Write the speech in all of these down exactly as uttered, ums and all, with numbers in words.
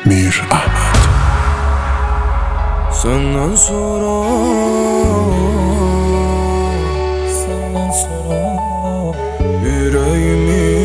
Mir Ahmed. Senden sonra Senden sonra yüreğimi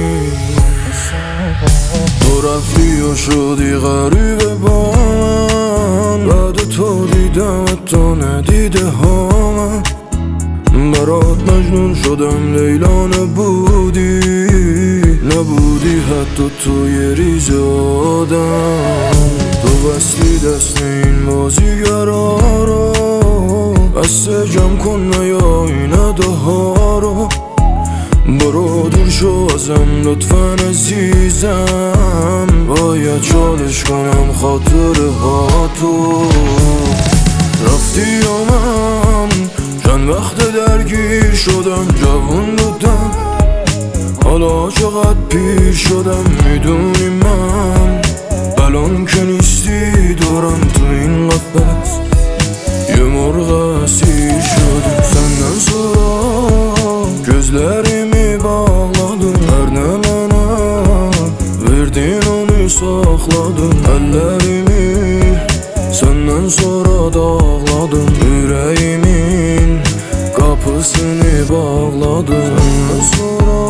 تو رفتی و شدی غریبه با من بعد تو دیدم تو ندیده ها من برات مجنون شدم لیلا نبودی نبودی حتی توی ریز آدم تو وصلی دست این بازیگرا رو بسته جمع کن نیا این اداها رو برو دور شو ازم لطفاً عزیزم باید چالش کنم خاطره ها تو رفتی و من چند وقت درگیر شدم جوون بودم حالا چقدر پیر شدم میدونی من الان که نیستی دورم تو این قفس یه مرغ اسیر شدم senden sonra gözlerimi bağladın her ne bana verdin onu sakladın ellerimi senden sonra dağladım yüreğimin kapısını bağladım senden sonra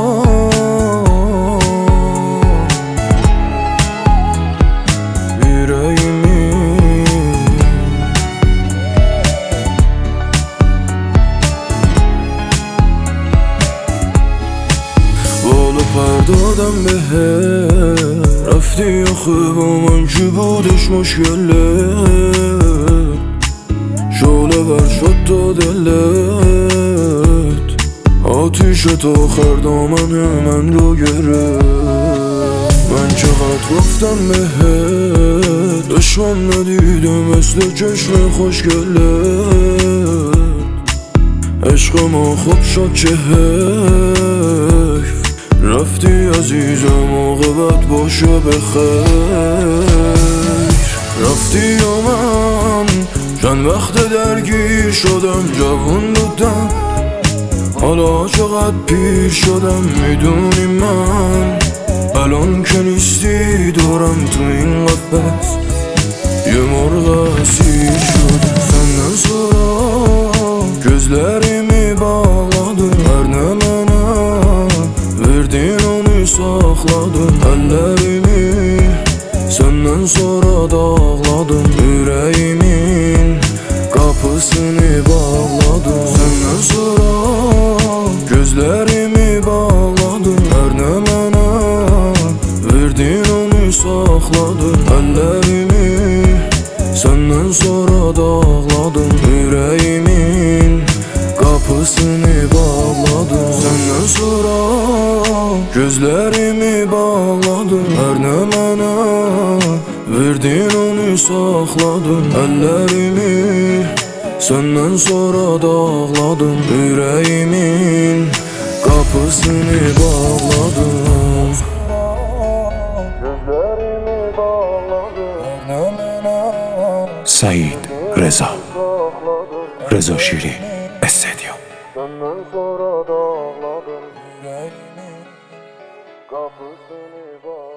دادم بهت رفتی آخه با من چی بودش مشکلت شعله بر شد تا دلت آتیش تا آخر دامن من رو گرفت من چقدر گفتم بهت دشمن ندیدم مثل چشم خوشگلت عشق ما خوب شد چه حیف رفتی عزیزم عاقبت باشه بخیر رفتی و من چند وقت درگیر شدم جوون بودم حالا چقدر پیر شدم میدونی من الان که نیستی دورم تو این قفس یه مرغ اسیر شدم senden sonra gözlerimi bağladın her ne bana verdin onu sakladın ellerimi senden sonra dağladım yüreğimin kapısını bağladım senden sonra gözlerimi bağladın her ne bana verdin onu sakladın ellerimi senden sonra dağladım yüreğimin kapısını bağladım senden sonra gözlerimi bağladın her ne bana verdin onu sakladın ellerimi senden sonra dağladım yüreğimin kapısını bağladım gözlerimi bağladın her ne bana Said Reza Reza Şiri Estedyo senden sonra dağladım yüreğimin kapısını bağladım